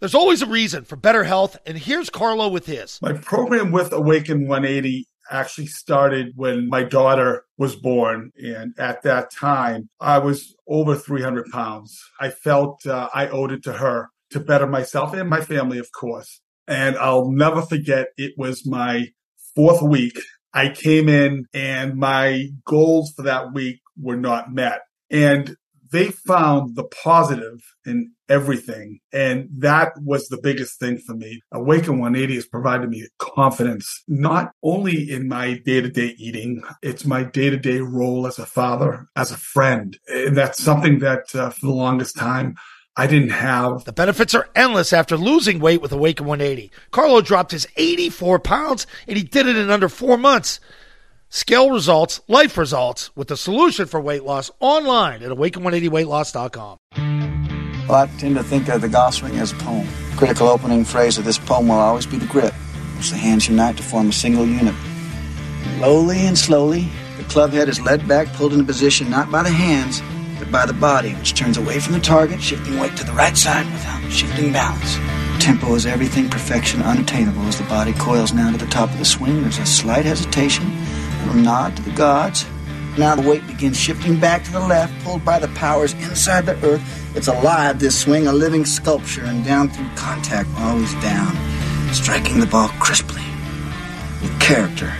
There's always a reason for better health, and here's Carlo with his. My program with Awaken 180 actually started when my daughter was born, and at that time, I was over 300 pounds. I felt I owed it to her to better myself and my family, of course. And I'll never forget, it was my 4th week. I came in, and my goals for that week were not met. And they found the positive in everything. And that was the biggest thing for me. Awaken 180 has provided me confidence, not only in my day-to-day eating, it's my day-to-day role as a father, as a friend. And that's something that for the longest time, I didn't have. The benefits are endless after losing weight with Awaken 180. Carlo dropped his 84 pounds, and he did it in under 4 months. Scale results, life results, with the solution for weight loss online at awaken180weightloss.com. Well, I tend to think of the golf swing as a poem. The critical opening phrase of this poem will always be the grip, which the hands unite to form a single unit. Slowly and slowly, the club head is led back, pulled into position not by the hands, but by the body, which turns away from the target, shifting weight to the right side without shifting balance. Tempo is everything, perfection unattainable. As the body coils now to the top of the swing, there's a slight hesitation, a little nod to the gods. Now the weight begins shifting back to the left, pulled by the powers inside the earth. It's alive, this swing, a living sculpture, and down through contact, always down, striking the ball crisply, with character.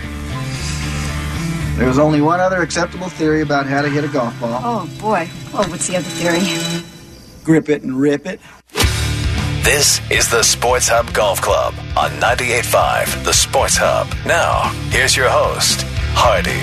There's only one other acceptable theory about how to hit a golf ball. Oh, boy. Oh, what's the other theory? Grip it and rip it. This is the Sports Hub Golf Club on 98.5 The Sports Hub. Now, here's your host, Hardy.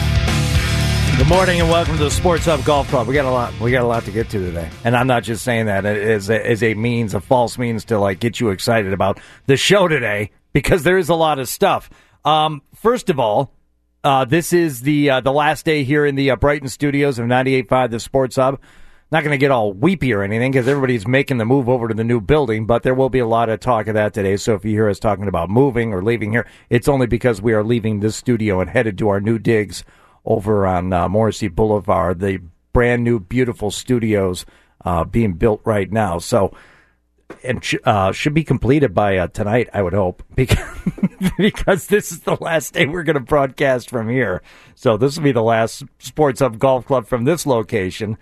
Good morning and welcome to the Sports Hub Golf Club. We got a lot to get to today, and I'm not just saying that as a false means to get you excited about the show today, because there is a lot of stuff. First of all, this is the last day here in the Brighton studios of 98.5 The Sports Hub. Not going to get all weepy or anything because everybody's making the move over to the new building, but there will be a lot of talk of that today. So if you hear us talking about moving or leaving here, it's only because we are leaving this studio and headed to our new digs over on Morrissey Boulevard, the brand new, beautiful studios being built right now. So, and should be completed by tonight, I would hope, because this is the last day we're going to broadcast from here. So this will be the last Sports Hub Golf Club from this location.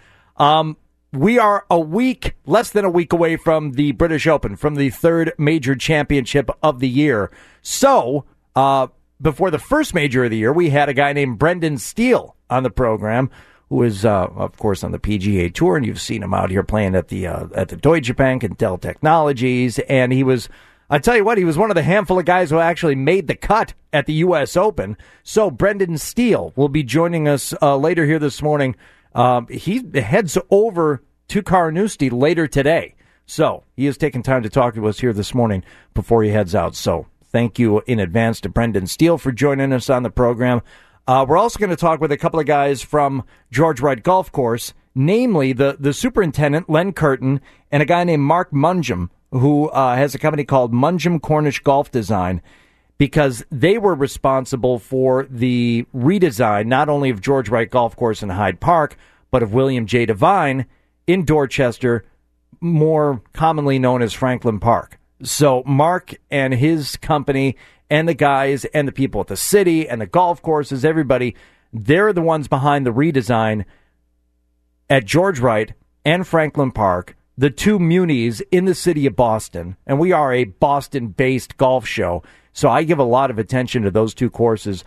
We are less than a week away from the British Open, from the third major championship of the year. So, before the first major of the year, we had a guy named Brendan Steele on the program, who is, of course, on the PGA Tour, and you've seen him out here playing at the Deutsche Bank and Dell Technologies, and he was, I tell you what, he was one of the handful of guys who actually made the cut at the U.S. Open. So, Brendan Steele will be joining us later here this morning. He heads over to Carnoustie later today. So he has taken time to talk to us here this morning before he heads out. So thank you in advance to Brendan Steele for joining us on the program. We're also going to talk with a couple of guys from George Wright Golf Course, namely the superintendent, Len Curtin, and a guy named Mark Munjum, who has a company called Munjum Cornish Golf Design, because they were responsible for the redesign not only of George Wright Golf Course in Hyde Park, but of William J. Devine in Dorchester, more commonly known as Franklin Park. So Mark and his company and the guys and the people at the city and the golf courses, everybody, they're the ones behind the redesign at George Wright and Franklin Park, the two munis in the city of Boston. And we are a Boston-based golf show. So I give a lot of attention to those two courses,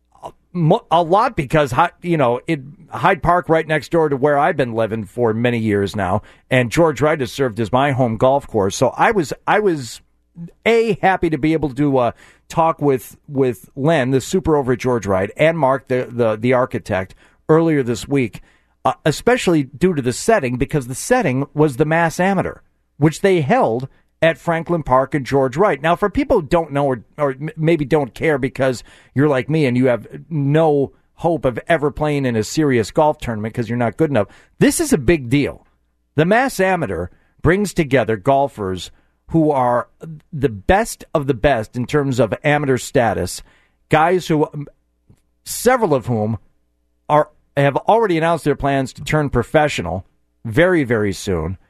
a lot because, Hyde Park right next door to where I've been living for many years now, and George Wright has served as my home golf course. So I was happy to be able to talk with Len, the super over at George Wright, and Mark, the architect, earlier this week, especially due to the setting, because the setting was the Mass Amateur, which they held at Franklin Park and George Wright. Now, for people who don't know or maybe don't care because you're like me and you have no hope of ever playing in a serious golf tournament because you're not good enough, this is a big deal. The Mass Amateur brings together golfers who are the best of the best in terms of amateur status, guys who, several of whom have already announced their plans to turn professional very, very soon.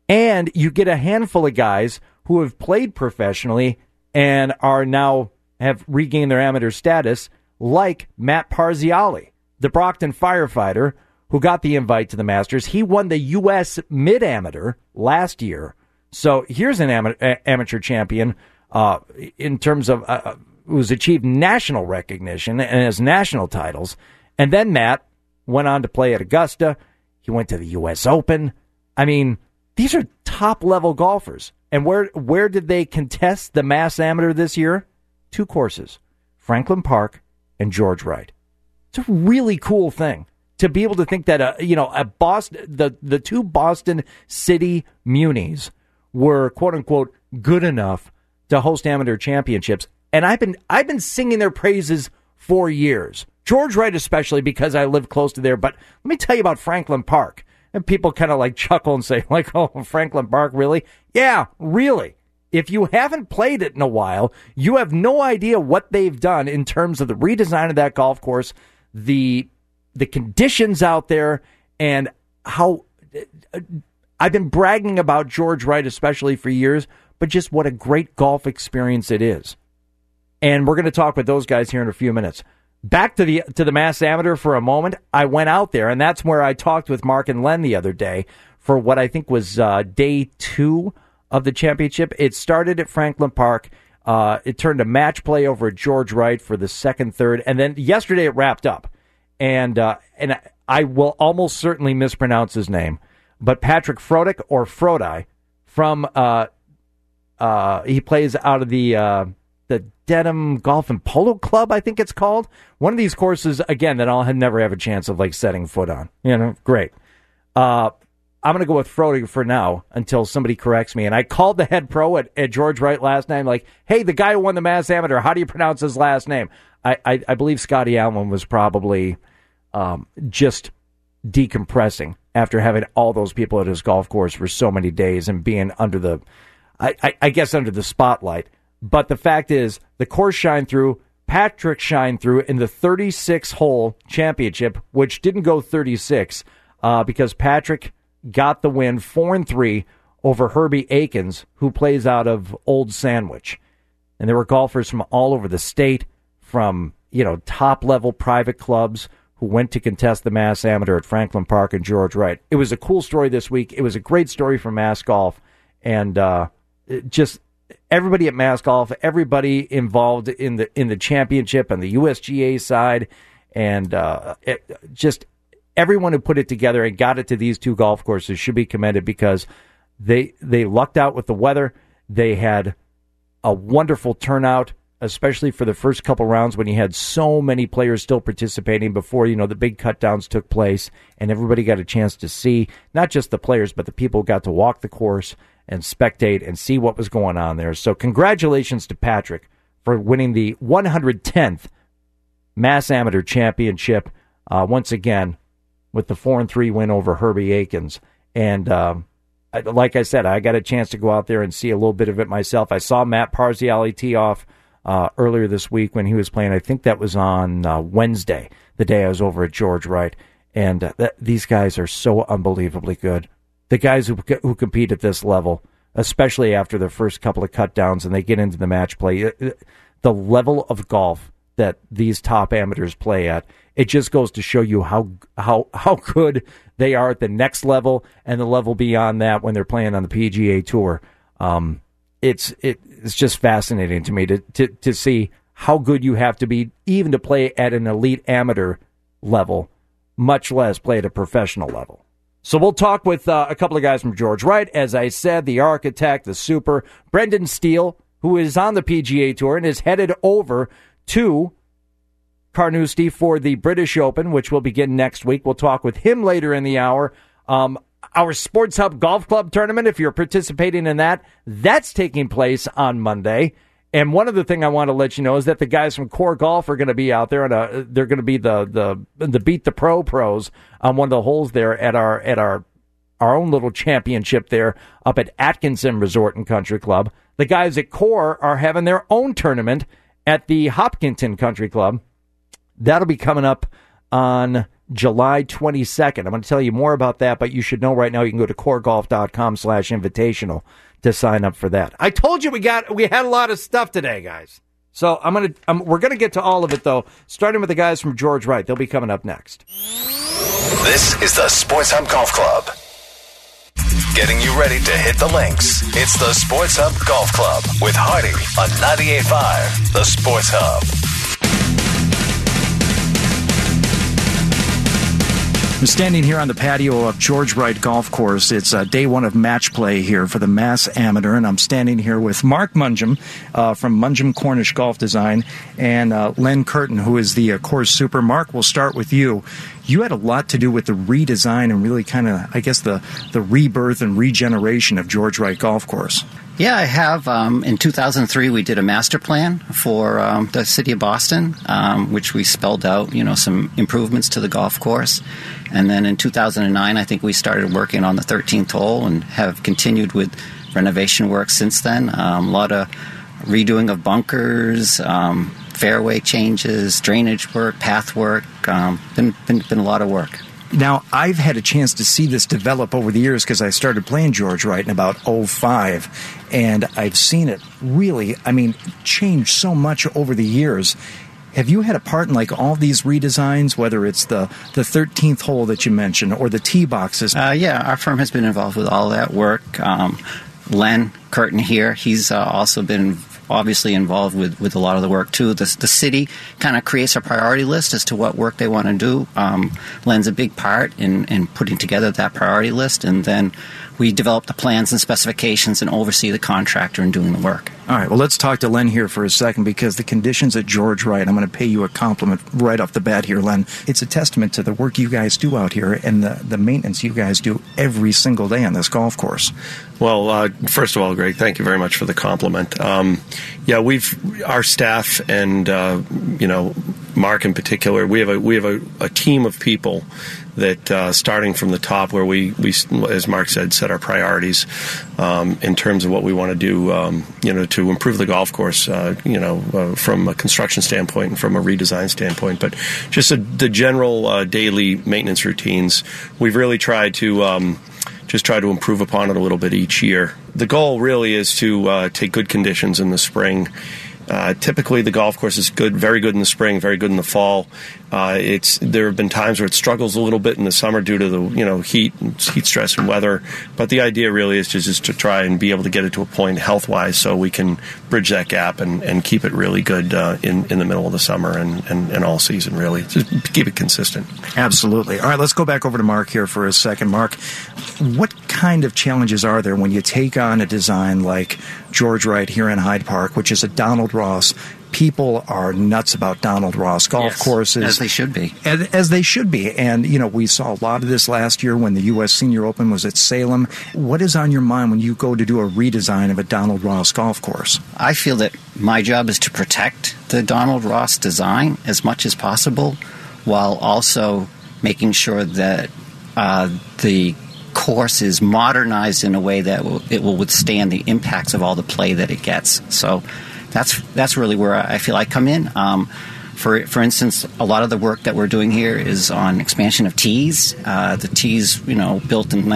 And you get a handful of guys who have played professionally and are now have regained their amateur status, like Matt Parziale, the Brockton firefighter who got the invite to the Masters. He won the U.S. Mid-Amateur last year. So here's an amateur champion in terms of who's achieved national recognition and has national titles. And then Matt went on to play at Augusta. He went to the U.S. Open. I mean, these are top-level golfers. And where did they contest the Mass Amateur this year? 2 courses, Franklin Park and George Wright. It's a really cool thing to be able to think that a Boston, the 2 Boston City Munis were quote unquote good enough to host amateur championships, and I've been singing their praises for years. George Wright especially, because I live close to there. But let me tell you about Franklin Park. And people kind of like chuckle and say, like, oh, Franklin Park, really? Yeah, really. If you haven't played it in a while, you have no idea what they've done in terms of the redesign of that golf course, the conditions out there, and how I've been bragging about George Wright especially for years, but just what a great golf experience it is. And we're going to talk with those guys here in a few minutes. Back to the Mass Amateur for a moment. I went out there, and that's where I talked with Mark and Len the other day for what I think was day 2 of the championship. It started at Franklin Park. It turned to match play over at George Wright for the second, third, and then yesterday it wrapped up. And I will almost certainly mispronounce his name, but Patrick Frodick or Frodi from he plays out of the Dedham Golf and Polo Club, I think it's called. One of these courses, again, that I'll never have a chance of like setting foot on. Great. I'm going to go with Frodi for now until somebody corrects me. And I called the head pro at George Wright last night, like, hey, the guy who won the Mass Amateur, how do you pronounce his last name? I believe Scotty Allen was probably just decompressing after having all those people at his golf course for so many days and being under the, I guess, under the spotlight. But the fact is, the course shined through. Patrick shined through in the 36-hole championship, which didn't go 36 because Patrick got the win 4-3 over Herbie Akins, who plays out of Old Sandwich. And there were golfers from all over the state, from top-level private clubs who went to contest the Mass Amateur at Franklin Park and George Wright. It was a cool story this week. It was a great story for Mass Golf, and just everybody at Mass Golf, everybody involved in the championship and the USGA side, and just everyone who put it together and got it to these 2 golf courses should be commended, because they lucked out with the weather. They had a wonderful turnout, especially for the first couple rounds when you had so many players still participating before the big cutdowns took place, and everybody got a chance to see not just the players but the people who got to walk the course and spectate and see what was going on there. So congratulations to Patrick for winning the 110th Mass Amateur Championship once again with the 4-3 win over Herbie Akins. And like I said, I got a chance to go out there and see a little bit of it myself. I saw Matt Parziale tee off earlier this week when he was playing. I think that was on Wednesday, the day I was over at George Wright. And these guys are so unbelievably good. The guys who compete at this level, especially after their first couple of cutdowns and they get into the match play, the level of golf that these top amateurs play at, it just goes to show you how good they are at the next level and the level beyond that when they're playing on the PGA Tour. It's just fascinating to me to see how good you have to be even to play at an elite amateur level, much less play at a professional level. So we'll talk with a couple of guys from George Wright. As I said, the architect, the super, Brendan Steele, who is on the PGA Tour and is headed over to Carnoustie for the British Open, which will begin next week. We'll talk with him later in the hour. Our Sports Hub Golf Club tournament, if you're participating in that, that's taking place on Monday. And one other thing I want to let you know is that the guys from Core Golf are going to be out there, and they're going to be the Beat the Pros on one of the holes there at our own little championship there up at Atkinson Resort and Country Club. The guys at Core are having their own tournament at the Hopkinton Country Club. That'll be coming up on July 22nd. I'm going to tell you more about that, but you should know right now you can go to coregolf.com/invitational to sign up for that. I told you we had a lot of stuff today, guys. So we're going to get to all of it, though, starting with the guys from George Wright. They'll be coming up next. This is the Sports Hub Golf Club. Getting you ready to hit the links. It's the Sports Hub Golf Club with Hardy on 98.5, the Sports Hub. I'm standing here on the patio of George Wright Golf Course. It's day one of match play here for the Mass Amateur, and I'm standing here with Mark Mungem from Mungem Cornish Golf Design and Len Curtin, who is the course super. Mark, we'll start with you. You had a lot to do with the redesign and really kind of, I guess, the rebirth and regeneration of George Wright Golf Course. Yeah, I have. In 2003, we did a master plan for the city of Boston, which we spelled out, some improvements to the golf course. And then in 2009, I think we started working on the 13th hole and have continued with renovation work since then. A lot of redoing of bunkers, fairway changes, drainage work, path work. Been a lot of work. Now, I've had a chance to see this develop over the years because I started playing George Wright in about 2005, and I've seen it really, change so much over the years. Have you had a part in all these redesigns, whether it's the 13th hole that you mentioned or the tee boxes? Yeah, our firm has been involved with all that work. Len Curtin here, he's also been obviously involved with a lot of the work too. The city kind of creates a priority list as to what work they want to do. Len's a big part in putting together that priority list, and then we develop the plans and specifications and oversee the contractor in doing the work. All right, well, let's talk to Len here for a second, because the conditions at George Wright, I'm going to pay you a compliment right off the bat here, Len. It's a testament to the work you guys do out here and the maintenance you guys do every single day on this golf course. Well, first of all, Greg, thank you very much for the compliment. Our staff and Mark in particular, we have a team of people that starting from the top, where we as Mark said, set our priorities in terms of what we want to do, to improve the golf course, from a construction standpoint and from a redesign standpoint, but just the general daily maintenance routines. We've really tried to try to improve upon it a little bit each year. The goal really is to take good conditions in the spring. Typically, the golf course is good, very good in the spring, very good in the fall. There have been times where it struggles a little bit in the summer due to the heat stress and weather. But the idea really is just to try and be able to get it to a point health-wise so we can bridge that gap and keep it really good in the middle of the summer and all season, really. Just keep it consistent. Absolutely. All right, let's go back over to Mark here for a second. Mark, what kind of challenges are there when you take on a design like George Wright here in Hyde Park, which is a Donald Ross? People are nuts about Donald Ross golf courses. As they should be. As they should be. And, we saw a lot of this last year when the U.S. Senior Open was at Salem. What is on your mind when you go to do a redesign of a Donald Ross golf course? I feel that my job is to protect the Donald Ross design as much as possible, while also making sure that the course is modernized in a way that it will withstand the impacts of all the play that it gets. So that's really where I feel I come in. For instance, a lot of the work that we're doing here is on expansion of tees. The tees, built in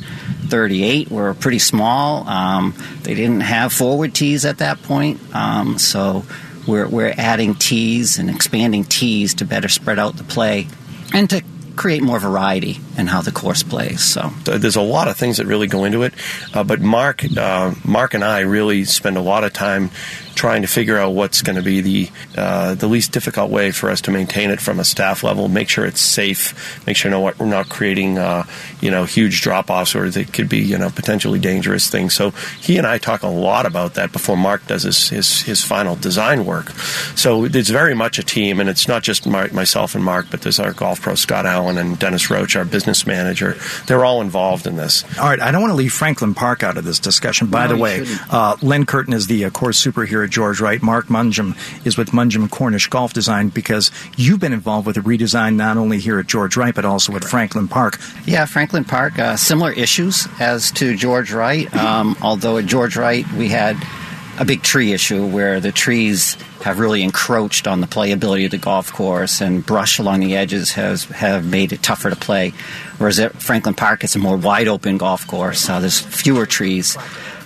1938, were pretty small. They didn't have forward tees at that point, so we're adding tees and expanding tees to better spread out the play and to create more variety in how the course plays. So there's a lot of things that really go into it, but Mark and I really spend a lot of time trying to figure out what's going to be the least difficult way for us to maintain it from a staff level, make sure it's safe, make sure we're not creating huge drop-offs or that could be potentially dangerous things. So he and I talk a lot about that before Mark does his final design work. So it's very much a team, and it's not just myself and Mark, but there's our golf pro Scott Allen and Dennis Roach, our business manager. They're all involved in this. All right, I don't want to leave Franklin Park out of this discussion. By the way, Len Curtin is the course super here at George Wright. Mark Mungem is with Mungem Cornish Golf Design, because you've been involved with the redesign not only here at George Wright but also at Franklin Park. Yeah, Franklin Park, similar issues as to George Wright, although at George Wright we had a big tree issue where the trees have really encroached on the playability of the golf course, and brush along the edges have made it tougher to play. Whereas at Franklin Park, it's a more wide open golf course. There's fewer trees.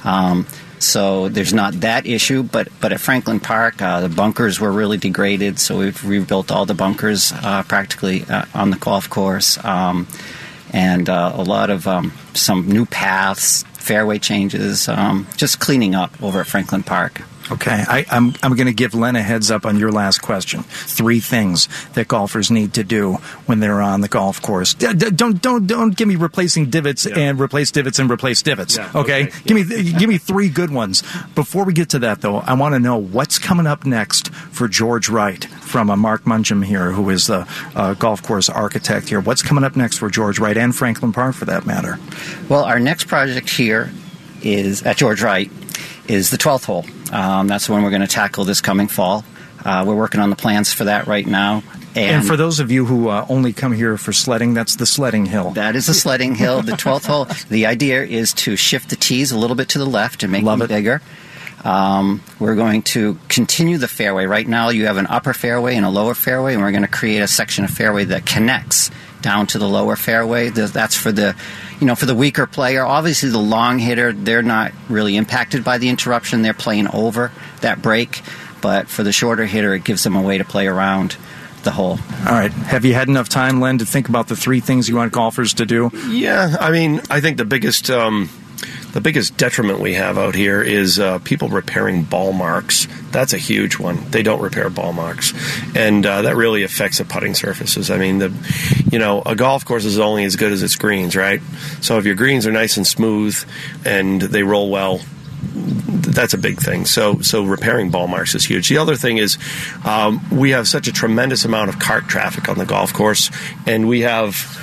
So there's not that issue, but at Franklin Park, the bunkers were really degraded, so we've rebuilt all the bunkers practically on the golf course, and a lot of some new paths, fairway changes, just cleaning up over at Franklin Park. Okay, I'm going to give Len a heads up on your last question. 3 things that golfers need to do when they're on the golf course. Don't give me replacing divots and replace divots and replace divots. Yeah, okay? Give me 3 good ones. Before we get to that, though, I want to know what's coming up next for George Wright from Mark Mungem here, who is the golf course architect here. What's coming up next for George Wright and Franklin Park, for that matter? Well, our next project here is at George Wright is the 12th hole. That's the one we're going to tackle this coming fall. We're working on the plans for that right now. And for those of you who only come here for sledding, that's the sledding hill. That is the sledding hill, the 12th hole. The idea is to shift the tees a little bit to the left and make them bigger. We're going to continue the fairway. Right now you have an upper fairway and a lower fairway, and we're going to create a section of fairway that connects down to the lower fairway. That's for the weaker player. Obviously the long hitter, they're not really impacted by the interruption. They're playing over that break. But for the shorter hitter, it gives them a way to play around the hole. All right. Have you had enough time, Len, to think about the 3 things you want golfers to do? Yeah. I mean, I think the biggest detriment we have out here is people repairing ball marks. That's a huge one. They don't repair ball marks, and that really affects the putting surfaces. I mean, a golf course is only as good as its greens, right? So if your greens are nice and smooth and they roll well, that's a big thing. So repairing ball marks is huge. The other thing is we have such a tremendous amount of cart traffic on the golf course, and we have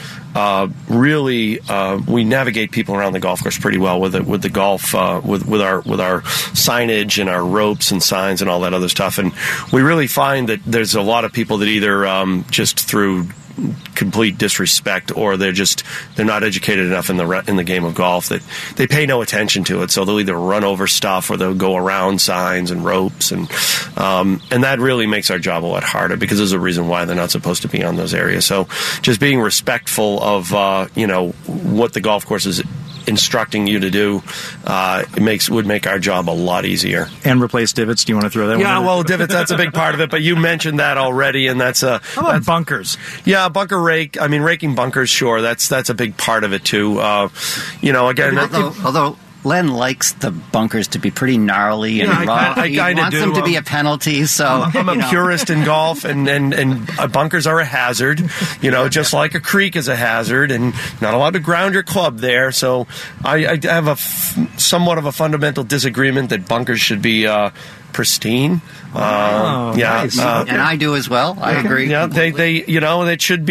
we navigate people around the golf course pretty well with the golf with our signage and our ropes and signs and all that other stuff. And we really find that there's a lot of people that either just through complete disrespect, or they're not educated enough in the game of golf that they pay no attention to it. So they'll either run over stuff or they'll go around signs and ropes, and that really makes our job a lot harder, because there's a reason why they're not supposed to be on those areas. So just being respectful of what the golf course is instructing you to do would make our job a lot easier. And replace divots. Do you want to throw that one in? Yeah, well, divots, that's a big part of it, but you mentioned that already, and that's how about bunkers? Yeah, bunker rake. I mean, raking bunkers, sure, that's a big part of it too. Again, although Len likes the bunkers to be pretty gnarly and rough. He wants them to be a penalty. So I'm a purist in golf, and bunkers are a hazard. Just like a creek is a hazard, and not allowed to ground your club there. So I have somewhat of a fundamental disagreement that bunkers should be pristine. Nice. And I do as well. I agree. Yeah, it should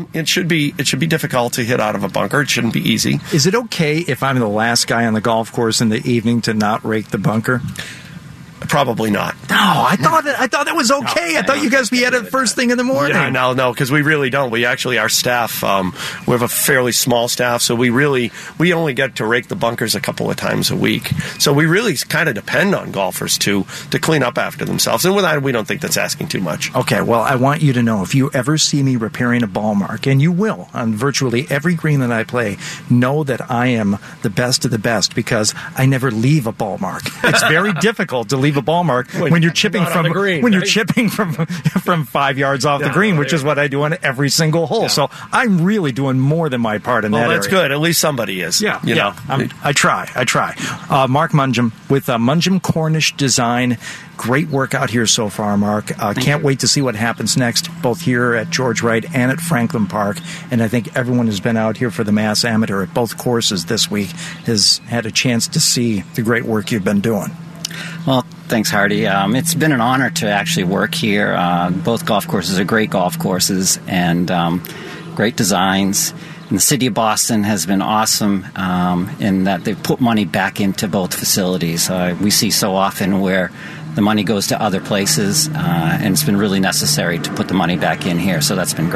be difficult to hit out of a bunker. It shouldn't be easy. Is it okay if I'm the last guy on the golf course in the evening to not rake the bunker? Probably not. No, I thought that was okay. No, I thought you guys be at it first thing in the morning. Yeah, no, because we really don't. We actually, our staff, we have a fairly small staff, so we only get to rake the bunkers a couple of times a week. So we really kind of depend on golfers to clean up after themselves. And with that, we don't think that's asking too much. Okay, well, I want you to know, if you ever see me repairing a ball mark, and you will on virtually every green that I play, know that I am the best of the best, because I never leave a ball mark. It's very difficult to leave a ball mark when you're chipping from green, when you're chipping from 5 yards off the green, which is what I do on every single hole. Yeah. So I'm really doing more than my part in that area. Well, that's good. At least somebody is. Yeah, I try. Mark Mungem with Mungem Cornish Design. Great work out here so far, Mark. Can't wait to see what happens next, both here at George Wright and at Franklin Park. And I think everyone who's been out here for the Mass Amateur at both courses this week has had a chance to see the great work you've been doing. Well, thanks, Hardy. It's been an honor to actually work here. Both golf courses are great golf courses and great designs. And the city of Boston has been awesome in that they've put money back into both facilities. We see so often where the money goes to other places, and it's been really necessary to put the money back in here, so that's been great.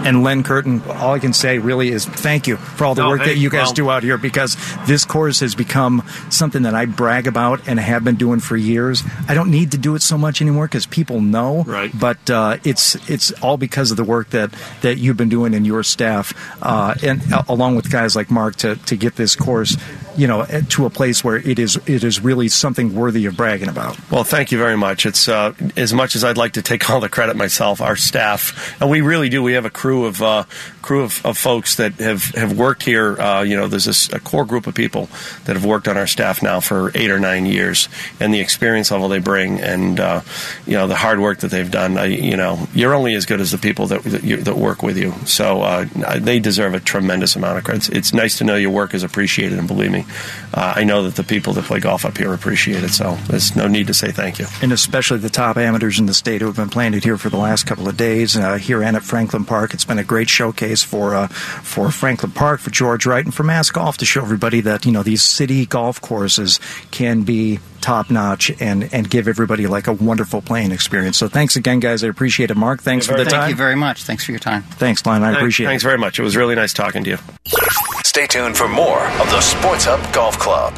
and Len Curtin, all I can say really is thank you for all the work that you guys do out here, because this course has become something that I brag about and have been doing for years. I don't need to do it so much anymore because people know, right. But it's all because of the work that you've been doing and your staff, and along with guys like Mark to get this course, to a place where it is really something worthy of bragging about. Well, thank you very much. It's as much as I'd like to take all the credit myself, our staff, and we really do. We have a crew of folks that have worked here. There's a core group of people that have worked on our staff now for 8 or 9 years, and the experience level they bring, and the hard work that they've done. You're only as good as the people that work with you. So they deserve a tremendous amount of credit. It's nice to know your work is appreciated, and believe me, I know that the people that play golf up here appreciate it. So there's no need to say thank you. And especially the top amateurs in the state who have been playing it here for the last couple of days, here and at Franklin Park. It's been a great showcase for Franklin Park, for George Wright, and for Mass Golf to show everybody that these city golf courses can be top-notch and give everybody like a wonderful playing experience. So thanks again, guys. I appreciate it. Mark, thanks for the time. Thank you very much. Thanks for your time. Thanks, Glenn. I appreciate it. Thanks very much. It was really nice talking to you. Stay tuned for more of the Sports Hub Golf Club.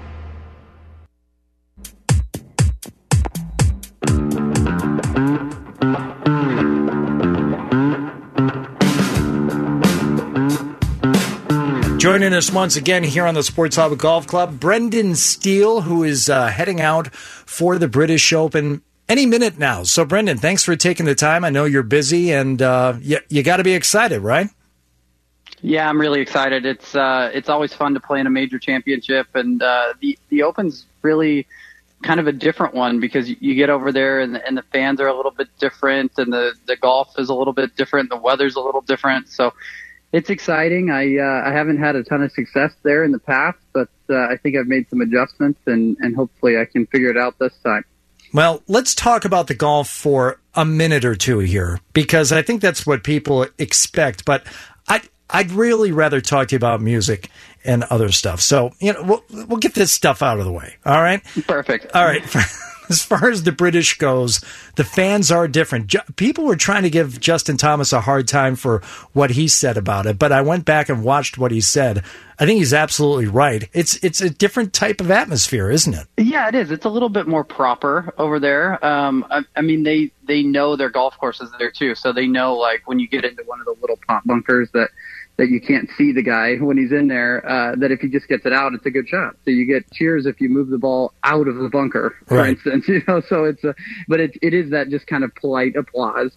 Joining us once again here on the Sports Hub Golf Club, Brendan Steele, who is heading out for the British Open any minute now. So, Brendan, thanks for taking the time. I know you're busy, and you got to be excited, right? Yeah, I'm really excited. It's always fun to play in a major championship, and the Open's really kind of a different one because you get over there and the fans are a little bit different, and the golf is a little bit different, the weather's a little different, so it's exciting. I haven't had a ton of success there in the past, but I think I've made some adjustments, and hopefully I can figure it out this time. Well, let's talk about the golf for a minute or two here, because I think that's what people expect, but I'd really rather talk to you about music and other stuff. So, we'll get this stuff out of the way. All right? Perfect. All right. As far as the British goes, the fans are different. People were trying to give Justin Thomas a hard time for what he said about it, but I went back and watched what he said. I think he's absolutely right. It's a different type of atmosphere, isn't it? Yeah, it is. It's a little bit more proper over there. I mean, they know their golf courses there too, so they know like when you get into one of the little pot bunkers that you can't see the guy when he's in there, that if he just gets it out, it's a good shot. So you get cheers if you move the ball out of the bunker, for instance, so but it is that just kind of polite applause.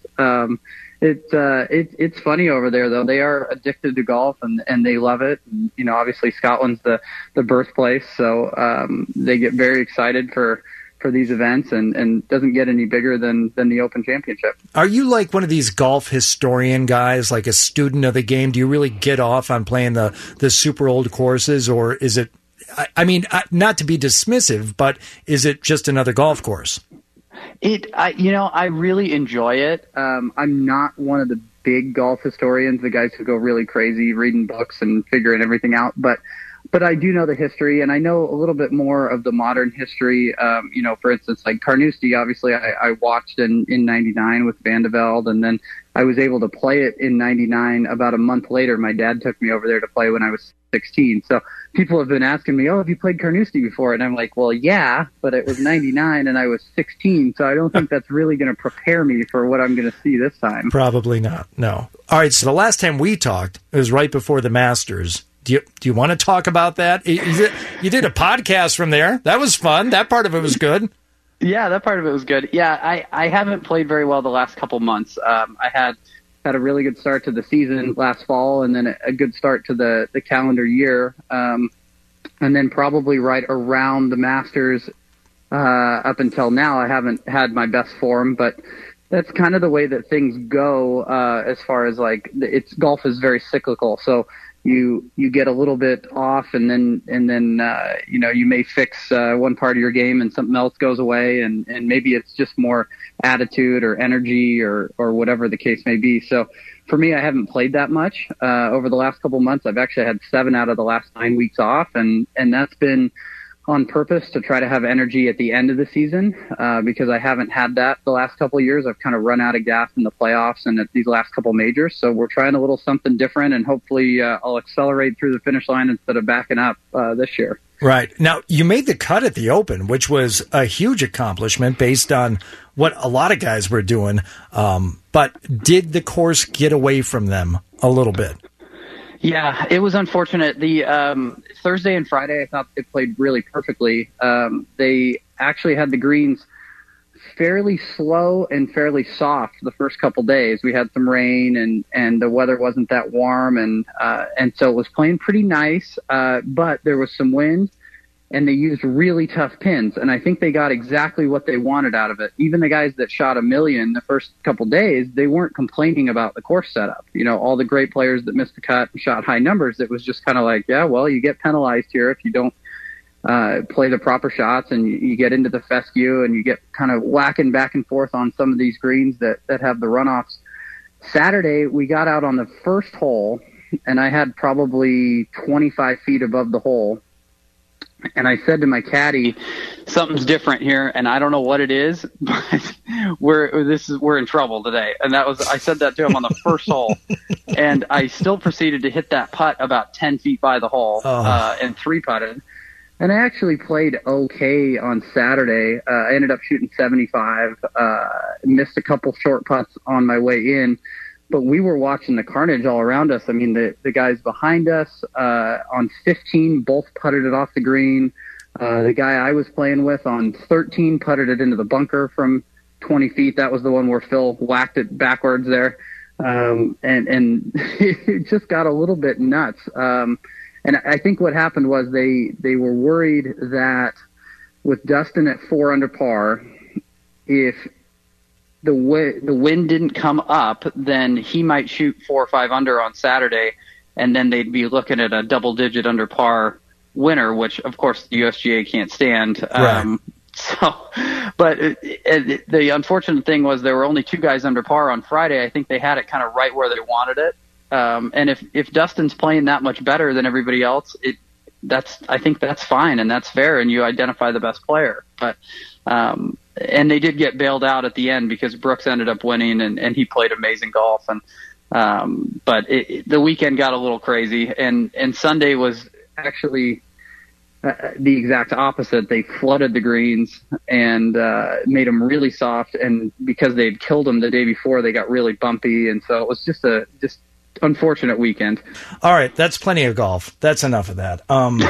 It's funny over there though. They are addicted to golf and they love it. And, obviously Scotland's the birthplace. So, they get very excited for these events and doesn't get any bigger than the Open Championship. Are you like one of these golf historian guys, like a student of the game? Do you really get off on playing the super old courses, or is it, I mean, not to be dismissive, but is it just another golf course? I really enjoy it. I'm not one of the big golf historians, the guys who go really crazy reading books and figuring everything out, but I do know the history, and I know a little bit more of the modern history. For instance, like Carnoustie, obviously I watched in 99 with Van de Velde, and then I was able to play it in 99. About a month later, my dad took me over there to play when I was 16. So people have been asking me, have you played Carnoustie before? And I'm like, well, yeah, but it was 99 and I was 16. So I don't think that's really going to prepare me for what I'm going to see this time. Probably not. No. All right. So the last time we talked, it was right before the Masters. Do you want to talk about that? You did a podcast from there. That was fun. That part of it was good. Yeah, that part of it was good. Yeah, I haven't played very well the last couple months. I had a really good start to the season last fall, and then a good start to the calendar year. And then probably right around the Masters up until now, I haven't had my best form, but that's kind of the way that things go as far as like golf is very cyclical. So you get a little bit off and then you may fix one part of your game and something else goes away and maybe it's just more attitude or energy or whatever the case may be. So for me, I haven't played that much over the last couple of months. I've actually had 7 out of the last 9 weeks off, and that's been on purpose to try to have energy at the end of the season, because I haven't had that the last couple of years. I've kind of run out of gas in the playoffs and at these last couple majors. So we're trying a little something different, and hopefully I'll accelerate through the finish line instead of backing up this year. Right. Now, you made the cut at the Open, which was a huge accomplishment based on what a lot of guys were doing. But did the course get away from them a little bit? Yeah, it was unfortunate. The Thursday and Friday, I thought they played really perfectly. They actually had the greens fairly slow and fairly soft the first couple days. We had some rain and the weather wasn't that warm, and so it was playing pretty nice, but there was some wind, and they used really tough pins, and I think they got exactly what they wanted out of it. Even the guys that shot a million the first couple days, they weren't complaining about the course setup. You know, all the great players that missed the cut and shot high numbers, it was just kind of like, yeah, well, you get penalized here if you don't play the proper shots, and you get into the fescue and you get kind of whacking back and forth on some of these greens that have the runoffs. Saturday, we got out on the first hole, and I had probably 25 feet above the hole. And I said to my caddy, something's different here, and I don't know what it is, but we're in trouble today. And I said that to him on the first hole, and I still proceeded to hit that putt about 10 feet by the hole, and 3-putted. And I actually played okay on Saturday. I ended up shooting 75, missed a couple short putts on my way in, but we were watching the carnage all around us. I mean, the guys behind us on 15 both putted it off the green. The guy I was playing with on 13 putted it into the bunker from 20 feet. That was the one where Phil whacked it backwards there. And it just got a little bit nuts. And I think what happened was they were worried that with Dustin at 4 under par, if the wind didn't come up, then he might shoot 4 or 5 under on Saturday, and then they'd be looking at a double-digit under par winner, which, of course, the USGA can't stand. Right. But the unfortunate thing was there were only 2 guys under par on Friday. I think they had it kind of right where they wanted it. And if Dustin's playing that much better than everybody else, I think that's fine and that's fair, and you identify the best player. But and they did get bailed out at the end because Brooks ended up winning, and he played amazing golf. And but the weekend got a little crazy, and Sunday was actually the exact opposite. They flooded the greens and made them really soft, and because they'd killed them the day before, they got really bumpy, and so it was just unfortunate weekend. All right, that's plenty of golf. That's enough of that.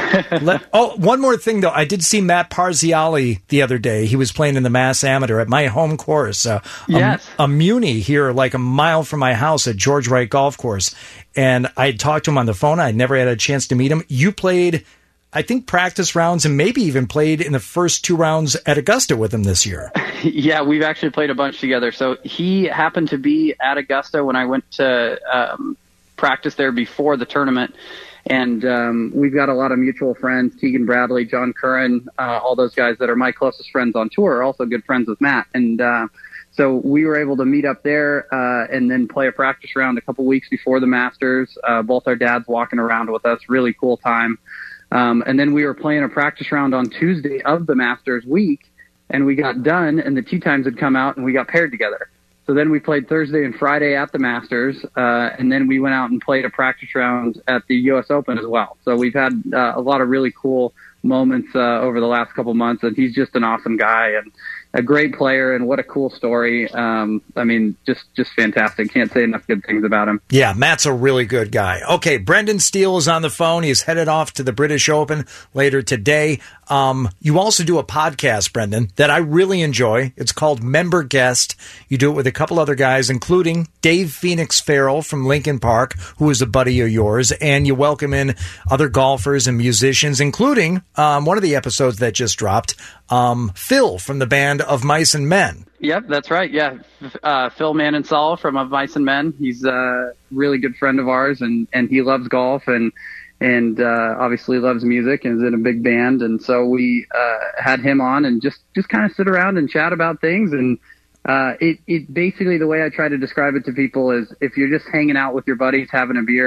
One more thing, though. I did see Matt Parziali the other day. He was playing in the Mass Amateur at my home course, yes. a Muni here, like a mile from my house at George Wright Golf Course. And I had talked to him on the phone. I never had a chance to meet him. You played, I think, practice rounds and maybe even played in the first 2 rounds at Augusta with him this year. Yeah, we've actually played a bunch together. So he happened to be at Augusta when I went to practice there before the tournament. And we've got a lot of mutual friends, Keegan Bradley, John Curran, all those guys that are my closest friends on tour are also good friends with Matt. And so we were able to meet up there and then play a practice round a couple weeks before the Masters. Both our dads walking around with us. Really cool time. And then we were playing a practice round on Tuesday of the Masters week, and we got done, and the tee times had come out, and we got paired together. So then we played Thursday and Friday at the Masters, and then we went out and played a practice round at the U.S. Open as well. So we've had a lot of really cool moments over the last couple months, and he's just an awesome guy and a great player, and what a cool story. I mean, just fantastic. Can't say enough good things about him. Yeah, Matt's a really good guy. Okay, Brendan Steele is on the phone. He's headed off to the British Open later today. You also do a podcast, Brendan, that I really enjoy. It's called Member Guest. You do it with a couple other guys, including Dave Phoenix Farrell from Lincoln Park, who is a buddy of yours, and you welcome in other golfers and musicians, including one of the episodes that just dropped, Phil from the band Of Mice and Men. Yep, that's right. Yeah, Phil Manensal from Of Mice and Men. He's a really good friend of ours, and he loves golf and obviously loves music and is in a big band. And so we had him on and just kind of sit around and chat about things. And it basically, the way I try to describe it to people is if you're just hanging out with your buddies, having a beer,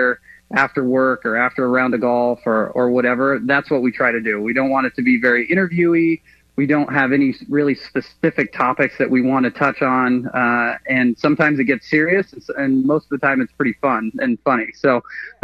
after work or after a round of golf or whatever, that's what we try to do. We don't want it to be very interviewee. We don't have any really specific topics that we want to touch on. And sometimes it gets serious, and most of the time it's pretty fun and funny. So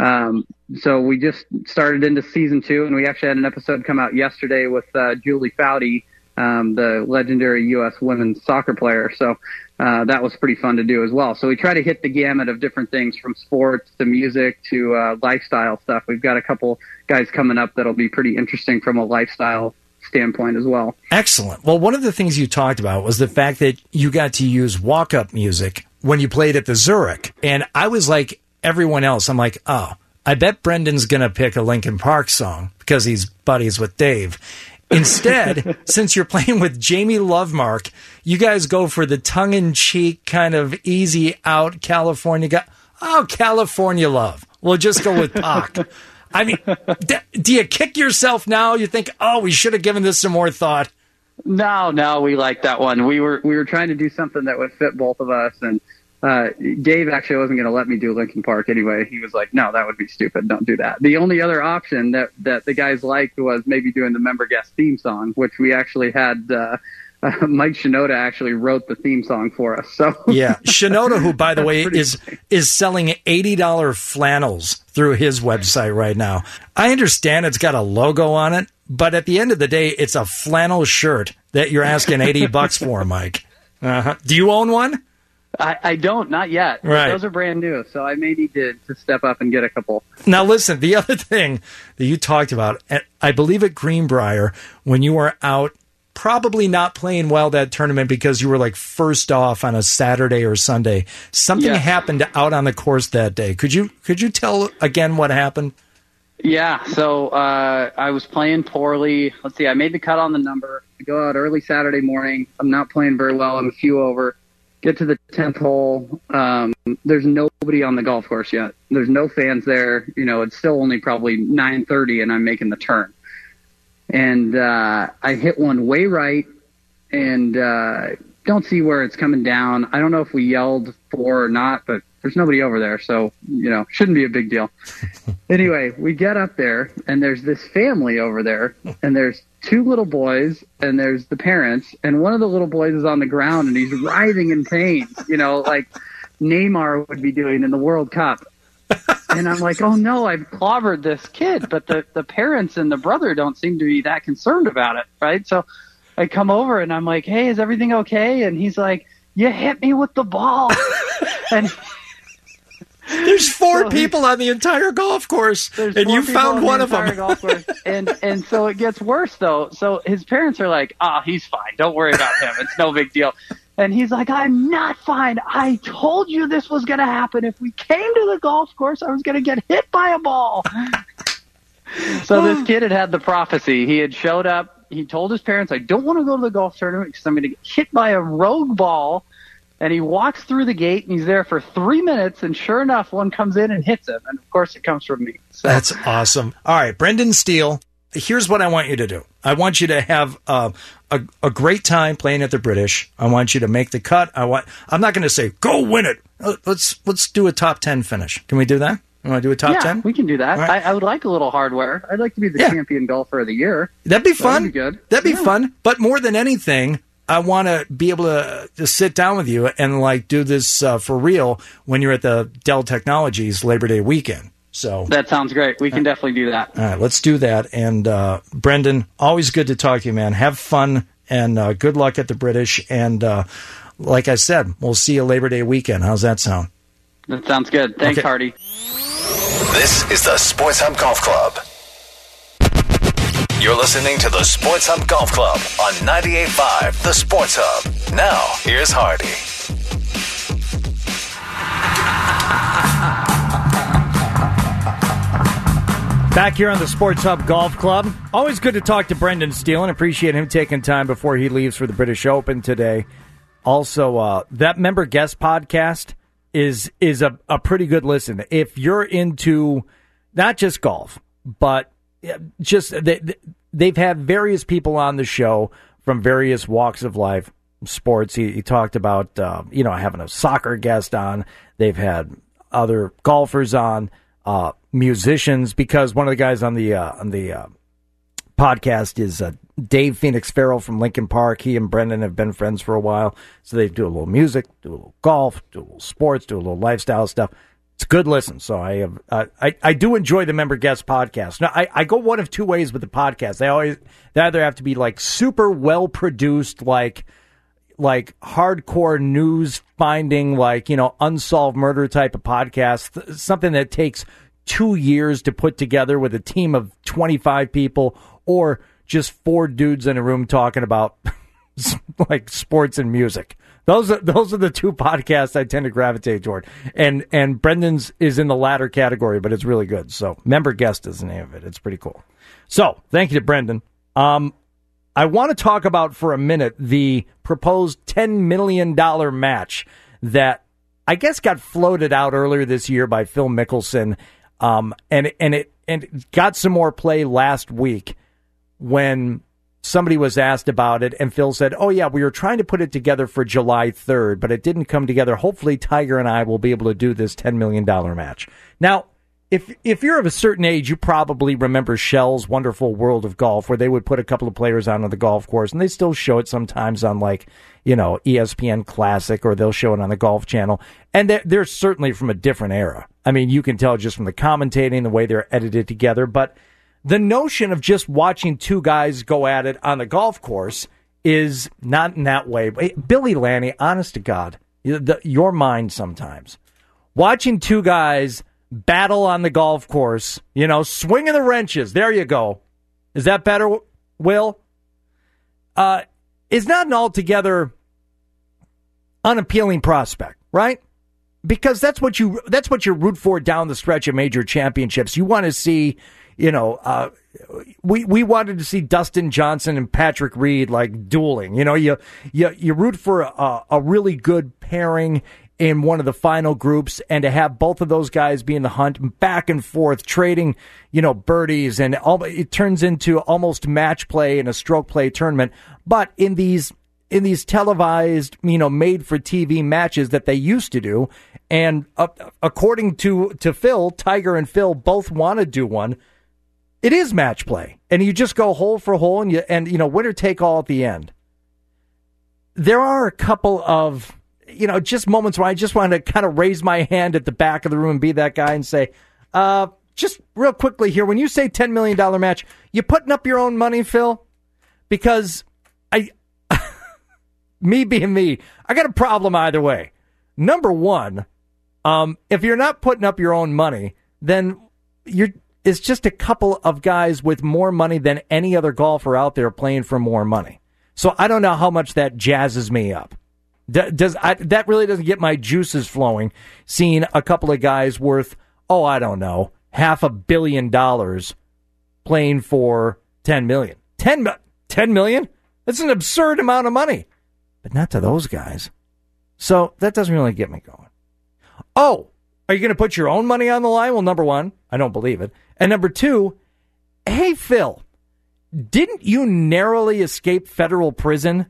we just started into season 2, and we actually had an episode come out yesterday with Julie Foudy, the legendary U.S. women's soccer player. So that was pretty fun to do as well. So we try to hit the gamut of different things, from sports to music to lifestyle stuff. We've got a couple guys coming up that'll be pretty interesting from a lifestyle standpoint as well. Excellent. Well, one of the things you talked about was the fact that you got to use walk-up music when you played at the Zurich. And I was like everyone else. I'm like, oh, I bet Brendan's going to pick a Linkin Park song because he's buddies with Dave. Instead, since you're playing with Jamie Lovemark, you guys go for the tongue-in-cheek kind of easy out California guy. Oh, California Love. We'll just go with Pac. I mean, do you kick yourself now? You think, oh, we should have given this some more thought? No, we like that one. We were trying to do something that would fit both of us, and Dave actually wasn't going to let me do Linkin Park anyway. He was like, no, that would be stupid. Don't do that. The only other option that the guys liked was maybe doing the member guest theme song, which we actually had Mike Shinoda actually wrote the theme song for us. So yeah, Shinoda, who, by the way, is selling $80 flannels through his website right now. I understand it's got a logo on it, but at the end of the day, it's a flannel shirt that you're asking $80 for, Mike. Do you own one? I don't, not yet. Right. Those are brand new, so I may need to step up and get a couple. Now, listen, the other thing that you talked about, I believe at Greenbrier, when you were out probably not playing well that tournament because you were like first off on a Saturday or Sunday, something happened out on the course that day. Could you tell again what happened? Yeah, so I was playing poorly. Let's see, I made the cut on the number. I go out early Saturday morning. I'm not playing very well. I'm a few over. Get to the 10th hole. There's nobody on the golf course yet. There's no fans there. You know, it's still only probably 9:30, and I'm making the turn. And I hit one way right, and don't see where it's coming down. I don't know if we yelled for or not, but there's nobody over there, so, you know, shouldn't be a big deal. Anyway, we get up there, and there's this family over there, and there's 2 little boys, and there's the parents, and one of the little boys is on the ground, and he's writhing in pain, you know, like Neymar would be doing in the World Cup. And I'm like, oh no, I've clobbered this kid, but the parents and the brother don't seem to be that concerned about it, right? So I come over and I'm like, hey, is everything okay? And he's like, you hit me with the ball. And there's 4 people on the entire golf course, and you found one of them. and so it gets worse though. So his parents are like, he's fine. Don't worry about him. It's no big deal. And he's like, I'm not fine. I told you this was going to happen. If we came to the golf course, I was going to get hit by a ball. So this kid had the prophecy. He had showed up. He told his parents, I don't want to go to the golf tournament because I'm going to get hit by a rogue ball. And he walks through the gate, and he's there for 3 minutes, and sure enough, one comes in and hits him. And, of course, it comes from me. So. That's awesome. All right, Brendan Steele, here's what I want you to do. I want you to have a great time playing at the British. I want you to make the cut. I'm not going to say, go win it. Let's do a top 10 finish. Can we do that? You want to do a top 10? Yeah, we can do that. Right. I would like a little hardware. I'd like to be the champion golfer of the year. That'd be fun. That'd be good. That'd be fun. But more than anything, I want to be able to sit down with you and like do this for real when you're at the Dell Technologies Labor Day weekend. So that sounds great. We can definitely do that. All right, let's do that. And Brendan, always good to talk to you, man. Have fun and good luck at the British. And like I said, we'll see you Labor Day weekend. How's that sound? That sounds good. Thanks, okay. Hardy. This is the Sports Hub Golf Club. You're listening to the Sports Hub Golf Club on 98.5 The Sports Hub. Now, here's Hardy. Back here on the Sports Hub Golf Club. Always good to talk to Brendan Steele and appreciate him taking time before he leaves for the British Open today. Also, that member guest podcast is a pretty good listen. If you're into not just golf, but just they've had various people on the show from various walks of life, sports. He talked about having a soccer guest on. They've had other golfers on. musicians, because one of the guys on the podcast is Dave Phoenix Farrell from Linkin Park. He and Brendan have been friends for a while, so they do a little music, do a little golf, do a little sports, do a little lifestyle stuff. It's a good listen. So I do enjoy the Member Guest podcast. Now I go one of two ways with the podcast. They either have to be like super well produced, like hardcore news finding, like, you know, unsolved murder type of podcast, something that takes 2 years to put together with a team of 25 people, or just 4 dudes in a room talking about like sports and music. Those are the two podcasts I tend to gravitate toward. And Brendan's is in the latter category, but it's really good. So Member Guest is the name of it. It's pretty cool. So thank you to Brendan. I want to talk about for a minute the proposed $10 million match that I guess got floated out earlier this year by Phil Mickelson. And it got some more play last week when somebody was asked about it, and Phil said, oh, yeah, we were trying to put it together for July 3rd, but it didn't come together. Hopefully Tiger and I will be able to do this $10 million match. Now, if you're of a certain age, you probably remember Shell's Wonderful World of Golf, where they would put a couple of players out on the golf course, and they still show it sometimes on, like, you know, ESPN Classic, or they'll show it on the Golf Channel. And they're certainly from a different era. I mean, you can tell just from the commentating, the way they're edited together, but the notion of just watching two guys go at it on the golf course is not in that way. Billy Lanny, honest to God, your mind sometimes. Watching two guys battle on the golf course, you know, swinging the wrenches. There you go. Is that better, Will? Is not an altogether unappealing prospect, right? Because that's what you root for down the stretch of major championships. You want to see, you know, we wanted to see Dustin Johnson and Patrick Reed like dueling. You know, you root for a really good pairing in one of the final groups, and to have both of those guys be in the hunt back and forth, trading, you know, birdies, and it turns into almost match play in a stroke play tournament. But in these televised, you know, made for TV matches that they used to do, and according to Phil, Tiger and Phil both want to do one. It is match play, and you just go hole for hole, and you know, winner take all at the end. There are a couple of, you know, just moments where I just want to kind of raise my hand at the back of the room and be that guy and say, just real quickly here, when you say $10 million match, you putting up your own money, Phil? Because me being me, I got a problem either way. Number one, if you're not putting up your own money, then it's just a couple of guys with more money than any other golfer out there playing for more money. So I don't know how much that jazzes me up. That really doesn't get my juices flowing, seeing a couple of guys worth, I don't know, $500 million playing for $10 million. $10 million? That's an absurd amount of money. But not to those guys. So that doesn't really get me going. Oh, are you going to put your own money on the line? Well, number one, I don't believe it. And number two, hey, Phil, didn't you narrowly escape federal prison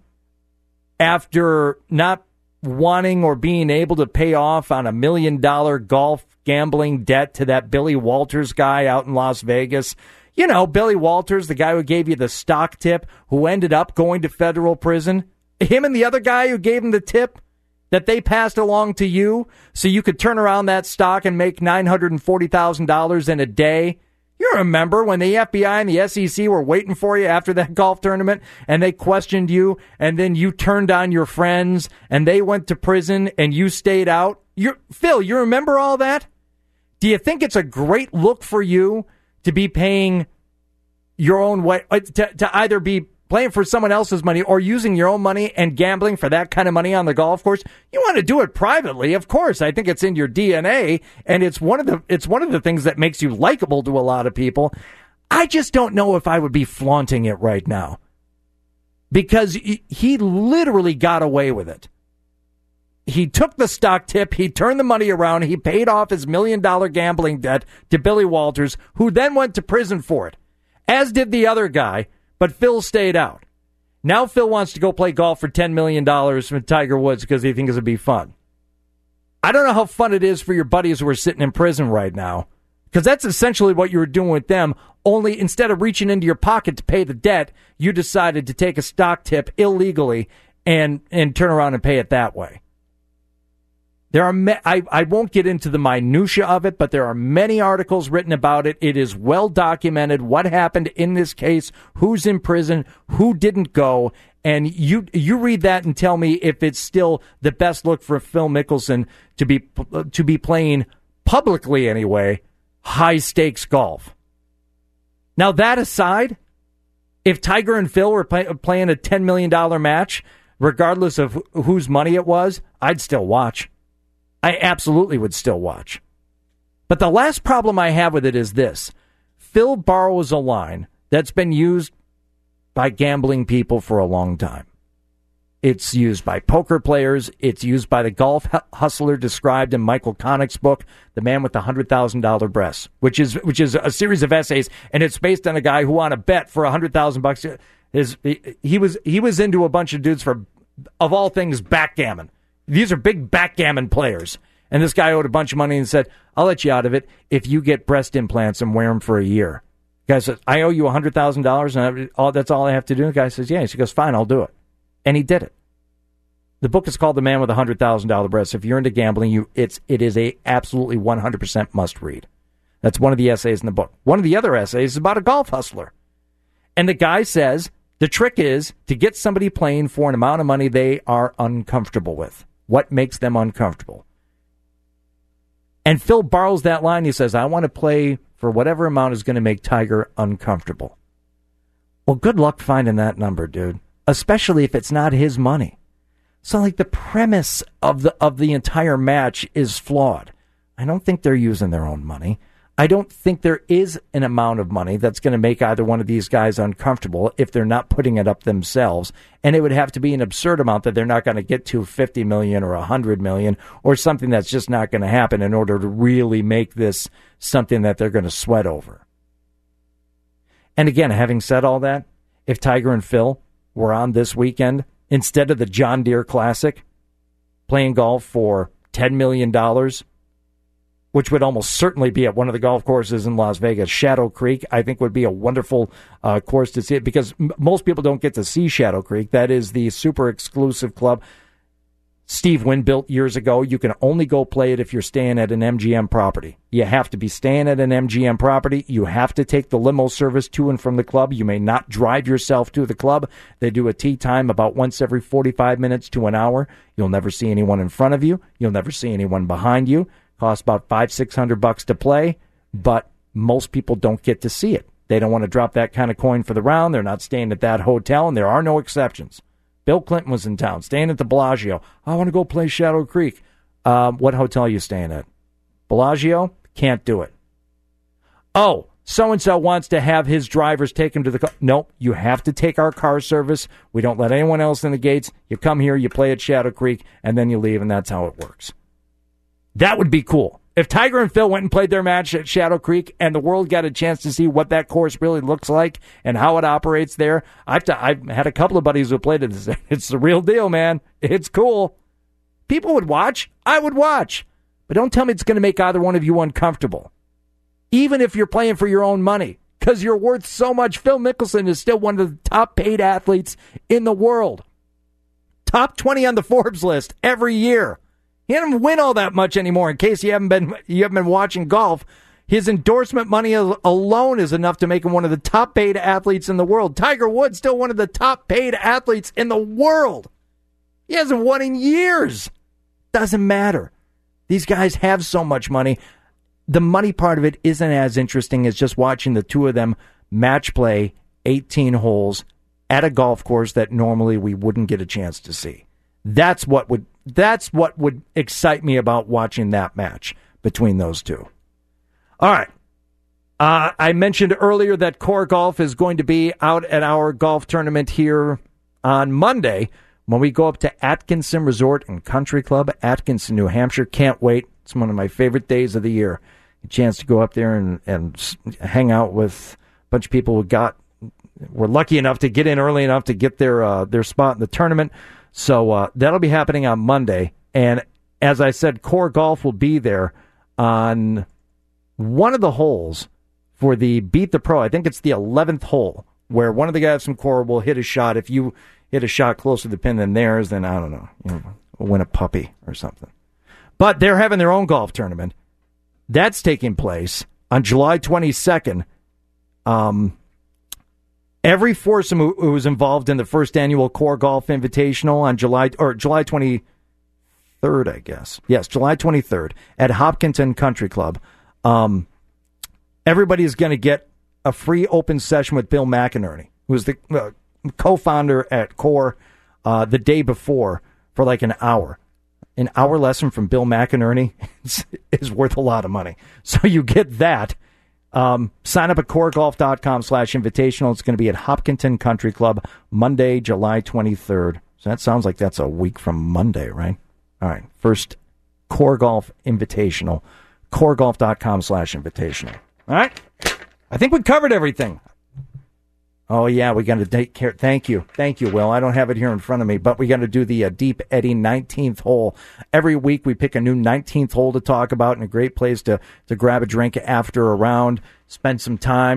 after not wanting or being able to pay off on $1 million golf gambling debt to that Billy Walters guy out in Las Vegas? You know, Billy Walters, the guy who gave you the stock tip, who ended up going to federal prison. Him and the other guy who gave him the tip that they passed along to you so you could turn around that stock and make $940,000 in a day. You remember when the FBI and the SEC were waiting for you after that golf tournament, and they questioned you, and then you turned on your friends, and they went to prison, and you stayed out? Phil, you remember all that? Do you think it's a great look for you to be paying your own way, to either be playing for someone else's money or using your own money and gambling for that kind of money on the golf course? You want to do it privately, of course. I think it's in your DNA, and it's one of the things that makes you likable to a lot of people. I just don't know if I would be flaunting it right now, because he literally got away with it. He took the stock tip, he turned the money around, he paid off his $1 million gambling debt to Billy Walters, who then went to prison for it, as did the other guy. But Phil stayed out. Now Phil wants to go play golf for $10 million with Tiger Woods because he thinks it'd be fun. I don't know how fun it is for your buddies who are sitting in prison right now Because that's essentially what you were doing with them, only instead of reaching into your pocket to pay the debt, you decided to take a stock tip illegally and turn around and pay it that way. There are I won't get into the minutia of it, but there are many articles written about it. It is well documented what happened in this case, who's in prison, who didn't go, and you read that and tell me if it's still the best look for Phil Mickelson to be playing publicly anyway, high stakes golf. Now that aside, if Tiger and Phil were playing a $10 million match, regardless of whose money it was, I'd still watch. I absolutely would still watch. But the last problem I have with it is this. Phil borrows a line that's been used by gambling people for a long time. It's used by poker players. It's used by the golf hustler described in Michael Connick's book, The Man with the $100,000 Breasts, which is a series of essays, and it's based on a guy who on a bet for $100,000 he was into a bunch of dudes for, of all things, backgammon. These are big backgammon players. And this guy owed a bunch of money and said, I'll let you out of it if you get breast implants and wear them for a year. The guy says, I owe you $100,000 and that's all I have to do. The guy says, yes. He goes, fine, I'll do it. And he did it. The book is called The Man with a $100,000 Breasts. If you're into gambling, it is a absolutely 100% must read. That's one of the essays in the book. One of the other essays is about a golf hustler. And the guy says the trick is to get somebody playing for an amount of money they are uncomfortable with. What makes them uncomfortable? And Phil borrows that line. He says, I want to play for whatever amount is going to make Tiger uncomfortable. Well, good luck finding that number, dude. Especially if it's not his money. So, like, the premise of the entire match is flawed. I don't think they're using their own money. I don't think there is an amount of money that's going to make either one of these guys uncomfortable if they're not putting it up themselves. And it would have to be an absurd amount that they're not going to get to $50 million or $100 million or something that's just not going to happen in order to really make this something that they're going to sweat over. And again, having said all that, if Tiger and Phil were on this weekend, instead of the John Deere Classic, playing golf for $10 million, which would almost certainly be at one of the golf courses in Las Vegas. Shadow Creek, I think, would be a wonderful course to see it because most people don't get to see Shadow Creek. That is the super exclusive club Steve Wynn built years ago. You can only go play it if you're staying at an MGM property. You have to be staying at an MGM property. You have to take the limo service to and from the club. You may not drive yourself to the club. They do a tee time about once every 45 minutes to an hour. You'll never see anyone in front of you. You'll never see anyone behind you. Costs about $500-$600 to play, but most people don't get to see it. They don't want to drop that kind of coin for the round. They're not staying at that hotel, and there are no exceptions. Bill Clinton was in town, staying at the Bellagio. I want to go play Shadow Creek. What hotel are you staying at? Bellagio? Can't do it. Oh, so-and-so wants to have his drivers take him to the car. Nope, you have to take our car service. We don't let anyone else in the gates. You come here, you play at Shadow Creek, and then you leave, and that's how it works. That would be cool. If Tiger and Phil went and played their match at Shadow Creek and the world got a chance to see what that course really looks like and how it operates there, I've had a couple of buddies who played it. It's the real deal, man. It's cool. People would watch. I would watch. But don't tell me it's going to make either one of you uncomfortable. Even if you're playing for your own money, because you're worth so much. Phil Mickelson is still one of the top paid athletes in the world. Top 20 on the Forbes list every year. He doesn't win all that much anymore. In case you haven't been watching golf, his endorsement money alone is enough to make him one of the top paid athletes in the world. Tiger Woods still one of the top paid athletes in the world. He hasn't won in years. Doesn't matter. These guys have so much money. The money part of it isn't as interesting as just watching the two of them match play 18 holes at a golf course that normally we wouldn't get a chance to see. That's what would excite me about watching that match between those two. All right. I mentioned earlier that Core Golf is going to be out at our golf tournament here on Monday when we go up to Atkinson Resort and Country Club, Atkinson, New Hampshire. Can't wait. It's one of my favorite days of the year. A chance to go up there and hang out with a bunch of people who were lucky enough to get in early enough to get their spot in the tournament. So that'll be happening on Monday. And as I said, Core Golf will be there on one of the holes for the Beat the Pro, I think it's the 11th hole, where one of the guys from Core will hit a shot. If you hit a shot closer to the pin than theirs, then I don't know, win a puppy or something. But they're having their own golf tournament. That's taking place on July 22nd. Every foursome who was involved in the first annual Core Golf Invitational on July 23rd, I guess. Yes, July 23rd at Hopkinton Country Club. Everybody is going to get a free open session with Bill McInerney, who's the co-founder at Core, the day before for like an hour. An hour lesson from Bill McInerney is worth a lot of money. So you get that. Sign up at coregolf.com/invitational. It's going to be at Hopkinton Country Club Monday, July 23rd. So that sounds like that's a week from Monday, right? All right. First Core Golf Invitational. coregolf.com/invitational. All right. I think we covered everything. Oh, yeah, we got to take care. Thank you, Will. I don't have it here in front of me, but we got to do the Deep Eddy 19th hole. Every week we pick a new 19th hole to talk about, and a great place to grab a drink after a round, spend some time,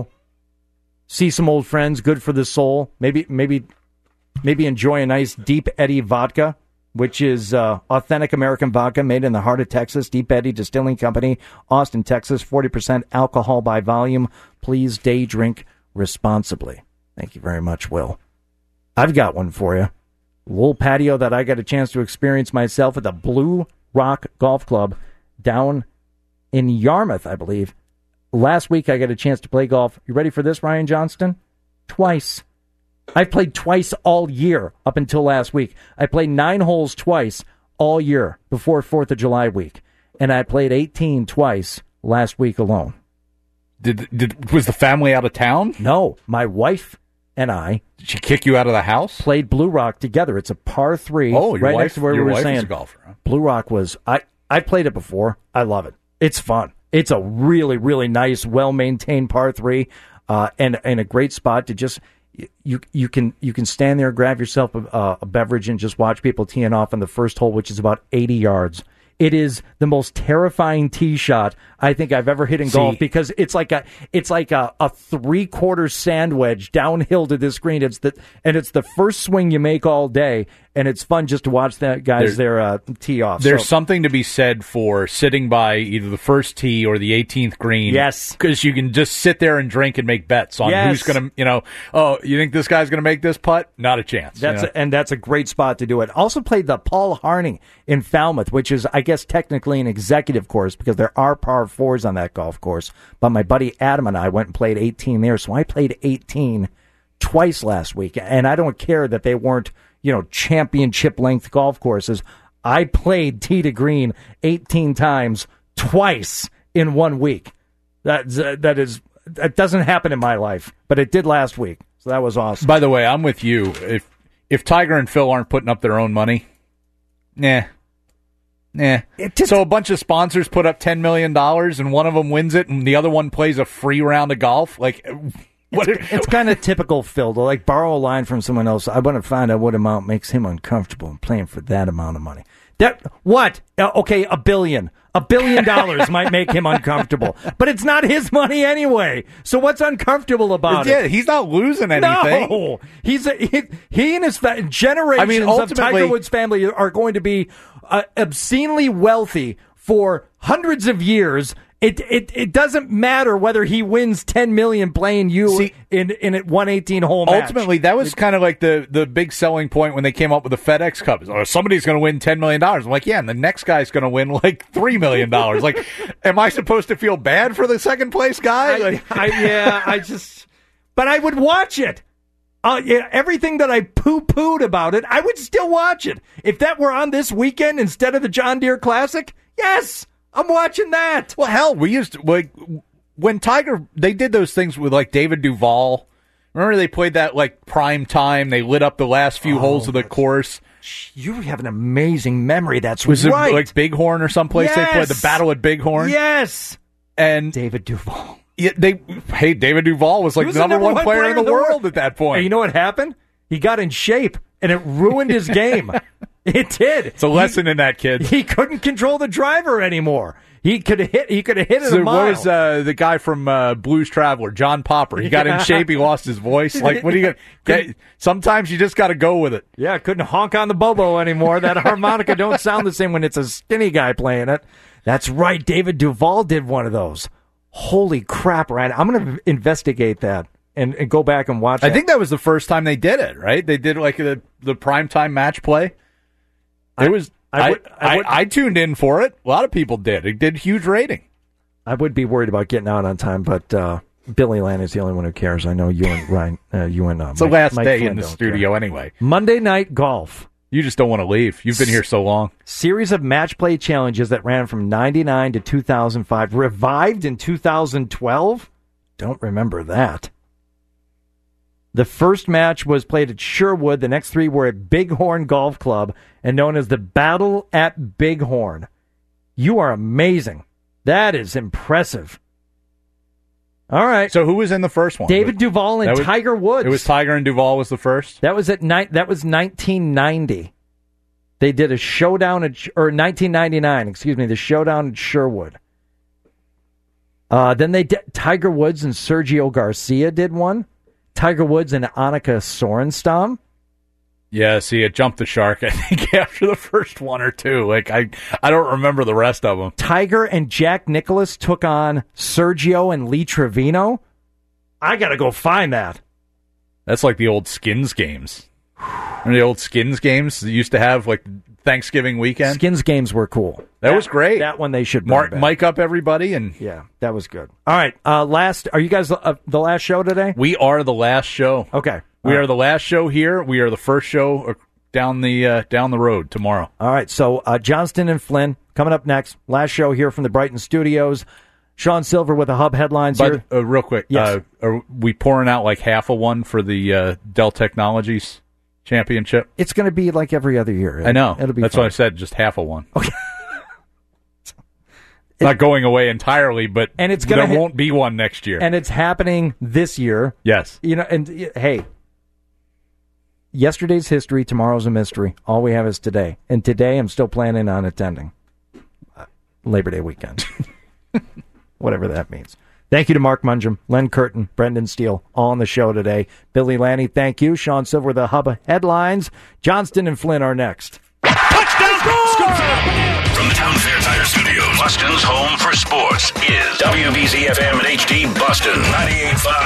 see some old friends, good for the soul. Maybe enjoy a nice Deep Eddy vodka, which is authentic American vodka made in the heart of Texas. Deep Eddy Distilling Company, Austin, Texas, 40% alcohol by volume. Please day drink responsibly. Thank you very much, Will. I've got one for you. A little patio that I got a chance to experience myself at the Blue Rock Golf Club down in Yarmouth, I believe. Last week I got a chance to play golf. You ready for this, Ryan Johnston? Twice. I've played twice all year up until last week. I played 9 holes twice all year before 4th of July week. And I played 18 twice last week alone. Was the family out of town? No, my wife and I. Did she kick you out of the house? Played Blue Rock together. It's a par 3. Oh, your right wife, next to where your we were wife saying. is a golfer. Huh? Blue Rock was. I played it before. I love it. It's fun. It's a really, really nice, well maintained par 3, and a great spot to just. You can stand there, grab yourself a beverage, and just watch people teeing off on the first hole, which is about 80 yards. It is the most terrifying tee shot I think I've ever hit in golf, because it's like a 3/4 sand wedge downhill to this green. It's the first swing you make all day, and it's fun just to watch that guys tee off. There's something to be said for sitting by either the first tee or the 18th green. Yes, because you can just sit there and drink and make bets on who's going to. Oh, you think this guy's going to make this putt? Not a chance. And that's a great spot to do it. Also played the Paul Harning in Falmouth, which is, I guess, technically an executive course because there are par 4s on that golf course. But my buddy Adam and I went and played 18 there, so I played 18 twice last week. And I don't care that they weren't, championship length golf courses. I played tee to green 18 times twice in 1 week. That doesn't happen in my life, but it did last week. So that was awesome. By the way, I'm with you. If Tiger and Phil aren't putting up their own money, so a bunch of sponsors put up $10 million and one of them wins it and the other one plays a free round of golf. It's kind of typical Phil to borrow a line from someone else. I want to find out what amount makes him uncomfortable in playing for that amount of money. Okay, $1 billion. $1 billion might make him uncomfortable, but it's not his money anyway. So what's uncomfortable about it? Yeah, he's not losing anything. No, he and his generations of Tiger Woods' family are going to be obscenely wealthy for hundreds of years. It doesn't matter whether he wins $10 million playing you in a 118-hole match. Ultimately, that was kind of like the big selling point when they came up with the FedEx Cup. Somebody's going to win $10 million. I'm like, yeah, and the next guy's going to win $3 million. Am I supposed to feel bad for the second place guy? But I would watch it. Everything that I poo-pooed about it, I would still watch it. If that were on this weekend instead of the John Deere Classic, yes, I'm watching that. Well, hell, we used to, when Tiger, they did those things with David Duval. Remember they played that prime time? They lit up the last few holes of the course. You have an amazing memory. That's was right. Was it Bighorn or someplace? Yes. They played the Battle at Bighorn. Yes. And David Duval. Yeah, David Duval was the number one player in the world at that point. And you know what happened? He got in shape, and it ruined his game. It did. It's a lesson in that, kid. He couldn't control the driver anymore. He could have hit it So a mile. what was the guy from Blues Traveler, John Popper? He got in shape. He lost his voice. Like, what are you going to... Sometimes you just got to go with it. Yeah, couldn't honk on the bobo anymore. That harmonica don't sound the same when it's a skinny guy playing it. That's right. David Duvall did one of those. Holy crap, Ryan. I'm going to investigate that and go back and watch it. I think that was the first time they did it, right? They did like the primetime match play. It was... I tuned in for it. A lot of people did. It did huge rating. I would be worried about getting out on time, but Billy Lanny's the only one who cares. I know you and Ryan, it's the last day in the studio anyway. Monday Night Golf. You just don't want to leave. You've been here so long. Series of match play challenges that ran from 99 to 2005. Revived in 2012? Don't remember that. The first match was played at Sherwood. The next three were at Bighorn Golf Club and known as the Battle at Bighorn. You are amazing. That is impressive. All right. So who was in the first one? David Duvall and Tiger Woods. It was Tiger and Duvall was the first? That was 1990. They did a showdown or 1999, excuse me, the showdown at Sherwood. Then they did Tiger Woods and Sergio Garcia did one. Tiger Woods and Annika Sorenstam. Yeah, see, it jumped the shark, I think, after the first one or two. Like, I don't remember the rest of them. Tiger and Jack Nicklaus took on Sergio and Lee Trevino. I got to go find that. That's like the old Skins games. Remember the old Skins games that used to have, like, Thanksgiving weekend? Skins games were cool. That was great. That one they should bring back. Mic up everybody. And yeah, that was good. All right, are you guys the last show today? We are the last show. Okay. We are the last show here. We are the first show down the road tomorrow. All right, so Johnston and Flynn coming up next. Last show here from the Brighton studios. Sean Silver with the Hub headlines here. Real quick, yes. Are we pouring out like half a one for the Dell Technologies Championship? It's going to be like every other year. I know. It'll be That's fun. what I said, just half a one. Okay. Not going away entirely, but and it's there won't be one next year. And it's happening this year. Yes. You know, and hey, yesterday's history, tomorrow's a mystery. All we have is today. And today I'm still planning on attending Labor Day weekend. Whatever that means. Thank you to Mark Mungem, Len Curtin, Brendan Steele, all on the show today. Billy Lanny, thank you. Sean Silver, the Hub headlines. Johnston and Flynn are next. Touchdown! From the Town Fair Tire Studios, Boston's home for sports is WBZ-FM and HD Boston 98.5.